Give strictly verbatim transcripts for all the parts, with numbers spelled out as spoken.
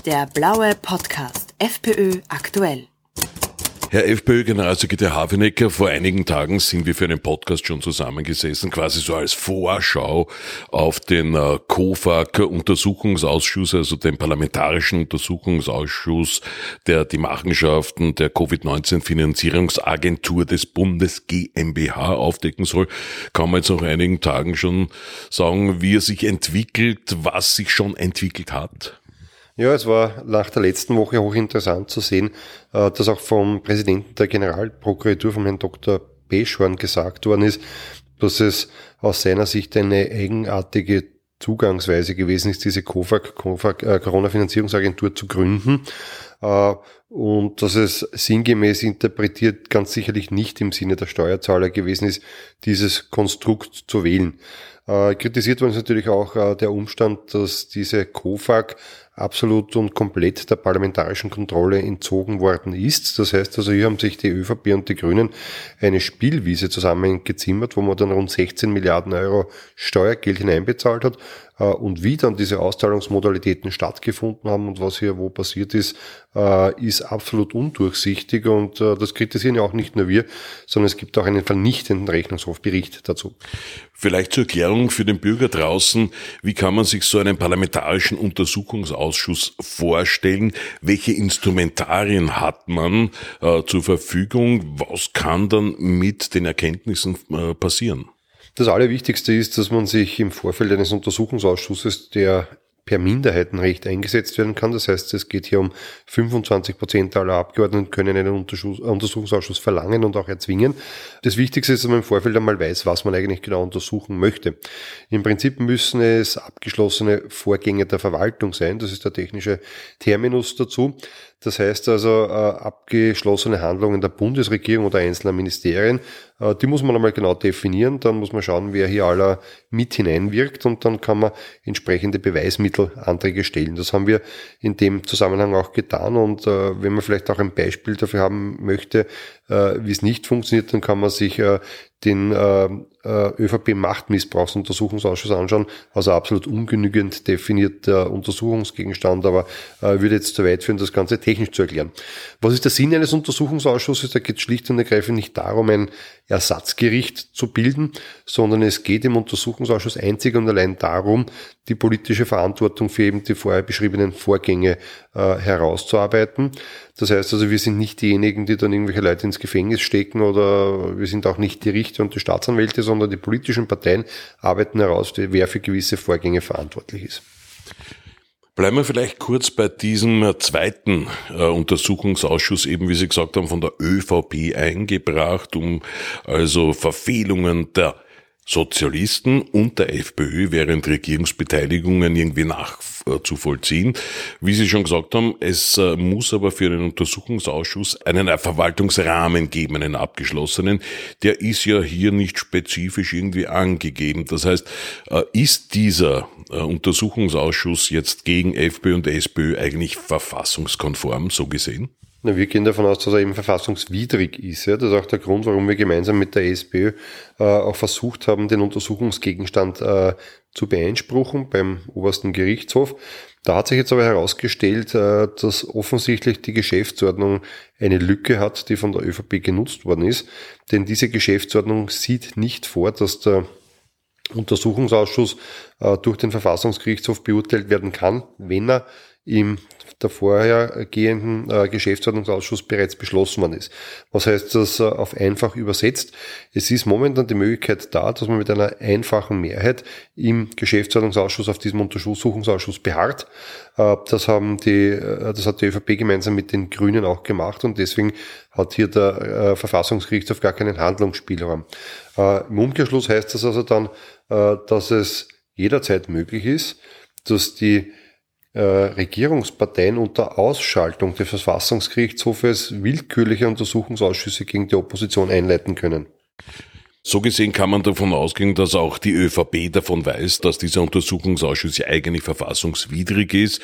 Der blaue Podcast FPÖ aktuell. Herr FPÖ-Generalsekretär Habenecker, vor einigen Tagen sind wir für einen Podcast schon zusammengesessen, quasi so als Vorschau auf den äh, COFAG-Untersuchungsausschuss, also den Parlamentarischen Untersuchungsausschuss, der die Machenschaften der Covid neunzehn Finanzierungsagentur des Bundes GmbH aufdecken soll. Kann man jetzt nach einigen Tagen schon sagen, wie er sich entwickelt, was sich schon entwickelt hat? Ja, es war nach der letzten Woche hochinteressant zu sehen, dass auch vom Präsidenten der Generalprokuratur, vom Herrn Doktor Peschhorn, gesagt worden ist, dass es aus seiner Sicht eine eigenartige Zugangsweise gewesen ist, diese COFAG, COFAG äh, Corona-Finanzierungsagentur zu gründen, äh, und dass es sinngemäß interpretiert ganz sicherlich nicht im Sinne der Steuerzahler gewesen ist, dieses Konstrukt zu wählen. Äh, kritisiert worden ist natürlich auch äh, der Umstand, dass diese COFAG absolut und komplett der parlamentarischen Kontrolle entzogen worden ist. Das heißt also, hier haben sich die ÖVP und die Grünen eine Spielwiese zusammengezimmert, wo man dann rund sechzehn Milliarden Euro Steuergeld hineinbezahlt hat. Und wie dann diese Auszahlungsmodalitäten stattgefunden haben und was hier wo passiert ist, ist absolut undurchsichtig. Und das kritisieren ja auch nicht nur wir, sondern es gibt auch einen vernichtenden Rechnungshofbericht dazu. Vielleicht zur Erklärung für den Bürger draußen, wie kann man sich so einen parlamentarischen Untersuchungsausschuss vorstellen? Welche Instrumentarien hat man äh, zur Verfügung? Was kann dann mit den Erkenntnissen äh, passieren? Das Allerwichtigste ist, dass man sich im Vorfeld eines Untersuchungsausschusses, der per Minderheitenrecht eingesetzt werden kann. Das heißt, es geht hier um fünfundzwanzig Prozent aller Abgeordneten können einen Untersuchungsausschuss verlangen und auch erzwingen. Das Wichtigste ist, dass man im Vorfeld einmal weiß, was man eigentlich genau untersuchen möchte. Im Prinzip müssen es abgeschlossene Vorgänge der Verwaltung sein. Das ist der technische Terminus dazu. Das heißt also, äh, abgeschlossene Handlungen der Bundesregierung oder einzelner Ministerien, äh, die muss man einmal genau definieren. Dann muss man schauen, wer hier aller mit hineinwirkt, und dann kann man entsprechende Beweismittelanträge stellen. Das haben wir in dem Zusammenhang auch getan, und äh, wenn man vielleicht auch ein Beispiel dafür haben möchte, äh, wie es nicht funktioniert, dann kann man sich äh, den äh, ÖVP-Machtmissbrauchsuntersuchungsausschuss anschauen, also absolut ungenügend definierter Untersuchungsgegenstand, aber äh, würde jetzt zu weit führen, das Ganze technisch zu erklären. Was ist der Sinn eines Untersuchungsausschusses? Da geht es schlicht und ergreifend nicht darum, ein Ersatzgericht zu bilden, sondern es geht im Untersuchungsausschuss einzig und allein darum, die politische Verantwortung für eben die vorher beschriebenen Vorgänge äh, herauszuarbeiten. Das heißt also, wir sind nicht diejenigen, die dann irgendwelche Leute ins Gefängnis stecken, oder wir sind auch nicht die Richter und die Staatsanwälte, sondern die politischen Parteien arbeiten heraus, wer für gewisse Vorgänge verantwortlich ist. Bleiben wir vielleicht kurz bei diesem zweiten äh, Untersuchungsausschuss, eben wie Sie gesagt haben, von der ÖVP eingebracht, um also Verfehlungen der Sozialisten und der FPÖ während Regierungsbeteiligungen irgendwie nachzuvollziehen. Wie Sie schon gesagt haben, es äh, muss aber für einen Untersuchungsausschuss einen Verwaltungsrahmen geben, einen abgeschlossenen. Der ist ja hier nicht spezifisch irgendwie angegeben. Das heißt, äh, ist dieser äh, Untersuchungsausschuss jetzt gegen FPÖ und SPÖ eigentlich verfassungskonform, so gesehen? Na, wir gehen davon aus, dass er eben verfassungswidrig ist. Ja. Das ist auch der Grund, warum wir gemeinsam mit der SPÖ äh, auch versucht haben, den Untersuchungsgegenstand äh, zu beeinspruchen beim obersten Gerichtshof. Da hat sich jetzt aber herausgestellt, äh, dass offensichtlich die Geschäftsordnung eine Lücke hat, die von der ÖVP genutzt worden ist. Denn diese Geschäftsordnung sieht nicht vor, dass der Untersuchungsausschuss äh, durch den Verfassungsgerichtshof beurteilt werden kann, wenn er im der vorhergehenden äh, Geschäftsordnungsausschuss bereits beschlossen worden ist. Was heißt das äh, auf einfach übersetzt? Es ist momentan die Möglichkeit da, dass man mit einer einfachen Mehrheit im Geschäftsordnungsausschuss auf diesem Untersuchungsausschuss beharrt. Äh, das haben die, äh, das hat die ÖVP gemeinsam mit den Grünen auch gemacht, und deswegen hat hier der äh, Verfassungsgerichtshof gar keinen Handlungsspielraum. Äh, Im Umkehrschluss heißt das also dann, äh, dass es jederzeit möglich ist, dass die Regierungsparteien unter Ausschaltung des Verfassungsgerichtshofes willkürliche Untersuchungsausschüsse gegen die Opposition einleiten können. So gesehen kann man davon ausgehen, dass auch die ÖVP davon weiß, dass dieser Untersuchungsausschuss ja eigentlich verfassungswidrig ist.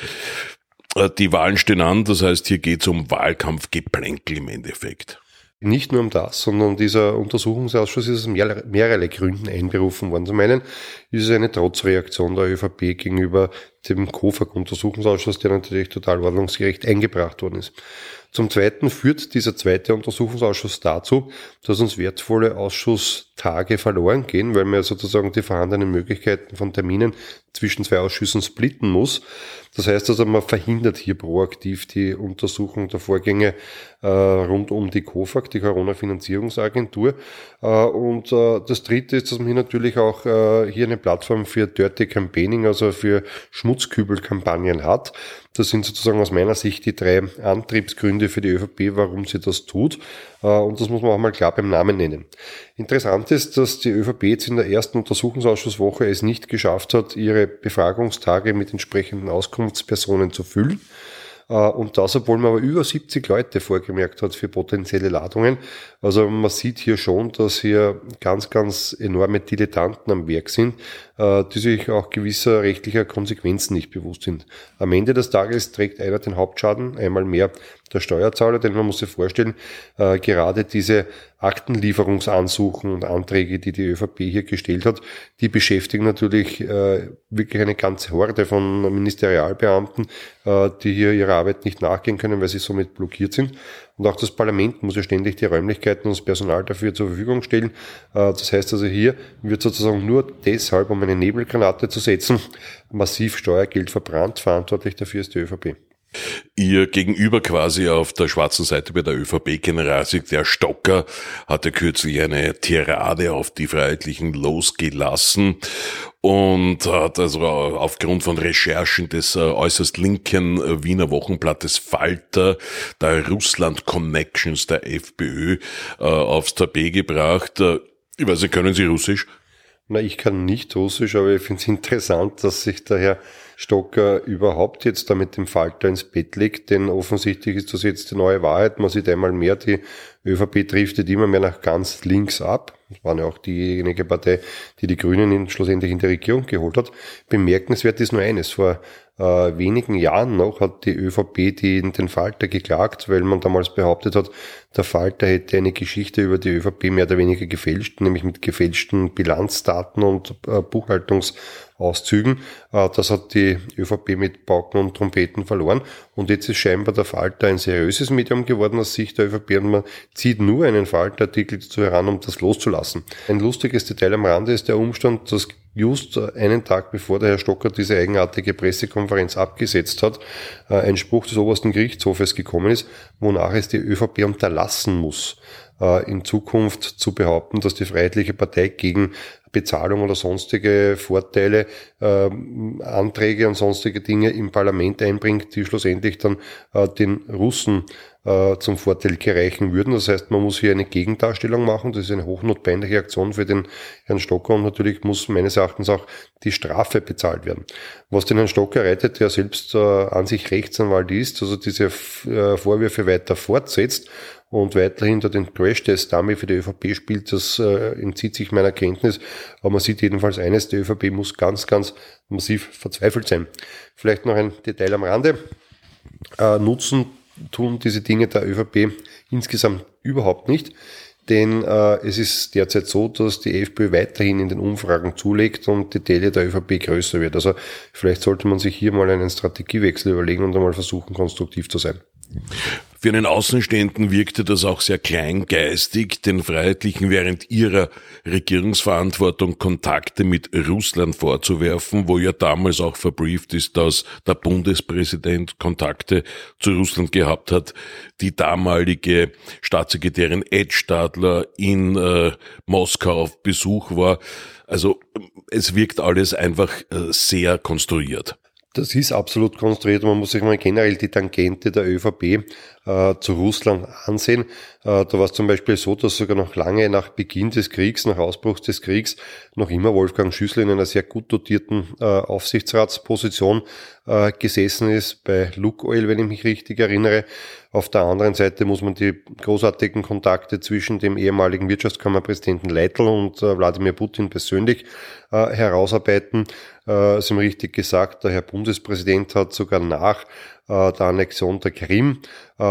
Die Wahlen stehen an, das heißt, hier geht es um Wahlkampfgeplänkel im Endeffekt. Nicht nur um das, sondern dieser Untersuchungsausschuss ist aus mehrere Gründen einberufen worden. Zum einen ist es eine Trotzreaktion der ÖVP gegenüber dem KOFAG-Untersuchungsausschuss, der natürlich total ordnungsgerecht eingebracht worden ist. Zum Zweiten führt dieser zweite Untersuchungsausschuss dazu, dass uns wertvolle Ausschusstage verloren gehen, weil man ja sozusagen die vorhandenen Möglichkeiten von Terminen zwischen zwei Ausschüssen splitten muss. Das heißt also, man verhindert hier proaktiv die Untersuchung der Vorgänge äh, rund um die KOFAG, die Corona-Finanzierungsagentur. Äh, und äh, das Dritte ist, dass man hier natürlich auch äh, hier eine Plattform für Dirty Campaigning, also für Schmutzkübelkampagnen hat. Das sind sozusagen aus meiner Sicht die drei Antriebsgründe für die ÖVP, warum sie das tut. Und das muss man auch mal klar beim Namen nennen. Interessant ist, dass die ÖVP jetzt in der ersten Untersuchungsausschusswoche es nicht geschafft hat, ihre Befragungstage mit entsprechenden Auskunftspersonen zu füllen. Und das, obwohl man aber über siebzig Leute vorgemerkt hat für potenzielle Ladungen. Also man sieht hier schon, dass hier ganz, ganz enorme Dilettanten am Werk sind, die sich auch gewisser rechtlicher Konsequenzen nicht bewusst sind. Am Ende des Tages trägt einer den Hauptschaden, einmal mehr der Steuerzahler, denn man muss sich vorstellen, gerade diese Aktenlieferungsansuchen und Anträge, die die ÖVP hier gestellt hat, die beschäftigen natürlich wirklich eine ganze Horde von Ministerialbeamten, die hier ihrer Arbeit nicht nachgehen können, weil sie somit blockiert sind. Und auch das Parlament muss ja ständig die Räumlichkeiten und das Personal dafür zur Verfügung stellen. Das heißt also, hier wird sozusagen nur deshalb, um eine Nebelgranate zu setzen, massiv Steuergeld verbrannt. Verantwortlich dafür ist die ÖVP. Ihr Gegenüber quasi auf der schwarzen Seite bei der ÖVP-Generalsekretär Stocker hatte kürzlich eine Tirade auf die Freiheitlichen losgelassen und hat also aufgrund von Recherchen des äußerst linken Wiener Wochenblattes Falter, der Russland-Connections der FPÖ, aufs Tapet gebracht. Ich weiß nicht, können Sie Russisch? Na, ich kann nicht Russisch, aber ich finde es interessant, dass sich der Herr Stocker überhaupt jetzt da mit dem Falter ins Bett legt, denn offensichtlich ist das jetzt die neue Wahrheit. Man sieht einmal mehr, die ÖVP driftet immer mehr nach ganz links ab. Das war ja auch diejenige Partei, die die Grünen in, schlussendlich in die Regierung geholt hat. Bemerkenswert ist nur eines. Vor äh, wenigen Jahren noch hat die ÖVP die, den Falter geklagt, weil man damals behauptet hat, der Falter hätte eine Geschichte über die ÖVP mehr oder weniger gefälscht, nämlich mit gefälschten Bilanzdaten und äh, Buchhaltungsauszügen. Äh, das hat die ÖVP mit Pauken und Trompeten verloren. Und jetzt ist scheinbar der Falter ein seriöses Medium geworden aus Sicht der ÖVP und man zieht nur einen Falterartikel dazu heran, um das loszulassen. Ein lustiges Detail am Rande ist der Umstand, dass just einen Tag bevor der Herr Stocker diese eigenartige Pressekonferenz abgesetzt hat, ein Spruch des obersten Gerichtshofes gekommen ist, wonach es die ÖVP unterlassen muss, in Zukunft zu behaupten, dass die Freiheitliche Partei gegen Bezahlung oder sonstige Vorteile, äh, Anträge und sonstige Dinge im Parlament einbringt, die schlussendlich dann äh, den Russen äh, zum Vorteil gereichen würden. Das heißt, man muss hier eine Gegendarstellung machen. Das ist eine hochnotpeinliche Aktion für den Herrn Stocker und natürlich muss meines Erachtens auch die Strafe bezahlt werden. Was den Herrn Stocker reitet, der selbst äh, an sich Rechtsanwalt ist, also diese äh, Vorwürfe weiter fortsetzt und weiterhin da den Crash-Test-Dummy für die ÖVP spielt, das äh, entzieht sich meiner Kenntnis. Aber man sieht jedenfalls eines, die ÖVP muss ganz, ganz massiv verzweifelt sein. Vielleicht noch ein Detail am Rande. Äh, nutzen tun diese Dinge der ÖVP insgesamt überhaupt nicht. Denn äh, es ist derzeit so, dass die FPÖ weiterhin in den Umfragen zulegt und die Tele der ÖVP größer wird. Also vielleicht sollte man sich hier mal einen Strategiewechsel überlegen und einmal versuchen, konstruktiv zu sein. Für einen Außenstehenden wirkte das auch sehr kleingeistig, den Freiheitlichen während ihrer Regierungsverantwortung Kontakte mit Russland vorzuwerfen, wo ja damals auch verbrieft ist, dass der Bundespräsident Kontakte zu Russland gehabt hat. Die damalige Staatssekretärin Ed Stadler in äh, Moskau auf Besuch war. Also es wirkt alles einfach äh, sehr konstruiert. Das ist absolut konstruiert. Man muss sich mal generell die Tangente der ÖVP äh, zu Russland ansehen. Äh, da war es zum Beispiel so, dass sogar noch lange nach Beginn des Kriegs, nach Ausbruch des Kriegs, noch immer Wolfgang Schüssel in einer sehr gut dotierten äh, Aufsichtsratsposition äh, gesessen ist, bei Lukoil, wenn ich mich richtig erinnere. Auf der anderen Seite muss man die großartigen Kontakte zwischen dem ehemaligen Wirtschaftskammerpräsidenten Leitl und äh, Wladimir Putin persönlich äh, herausarbeiten. Äh, Sie haben richtig gesagt, der Herr Bundespräsident hat sogar nach äh, der Annexion der Krim äh,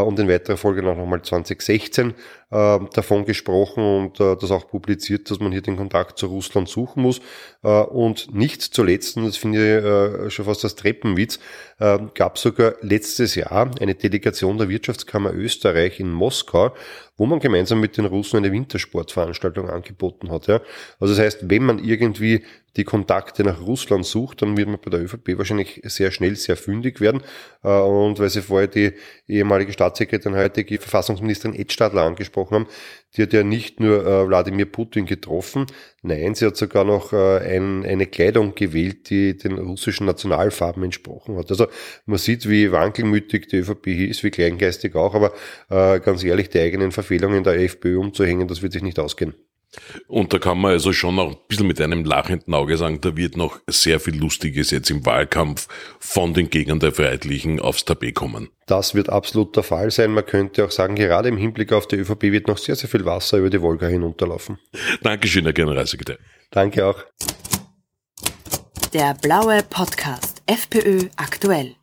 und in weiterer Folge noch einmal zwanzig sechzehn äh, davon gesprochen und äh, das auch publiziert, dass man hier den Kontakt zu Russland suchen muss. Äh, und nicht zuletzt, und das finde ich äh, schon fast als Treppenwitz, äh, gab sogar letztes Jahr eine Delegation der Wirtschaftskammer Österreich in Moskau, wo man gemeinsam mit den Russen eine Wintersportveranstaltung angeboten hat. Ja. Also das heißt, wenn man irgendwie die Kontakte nach Russland sucht, dann wird man bei der ÖVP wahrscheinlich sehr schnell sehr fündig werden. Und weil Sie vorher die ehemalige Staatssekretärin, heutige Verfassungsministerin Edstadler angesprochen haben, die hat ja nicht nur äh, Wladimir Putin getroffen, nein, sie hat sogar noch äh, ein, eine Kleidung gewählt, die den russischen Nationalfarben entsprochen hat. Also man sieht, wie wankelmütig die ÖVP ist, wie kleingeistig auch, aber äh, ganz ehrlich, die eigenen Verfehlungen der FPÖ umzuhängen, das wird sich nicht ausgehen. Und da kann man also schon noch ein bisschen mit einem lachenden Auge sagen, da wird noch sehr viel Lustiges jetzt im Wahlkampf von den Gegnern der Freiheitlichen aufs Tapet kommen. Das wird absolut der Fall sein. Man könnte auch sagen, gerade im Hinblick auf die ÖVP wird noch sehr, sehr viel Wasser über die Wolga hinunterlaufen. Dankeschön, Herr Generalsekretär. Danke auch. Der blaue Podcast FPÖ aktuell.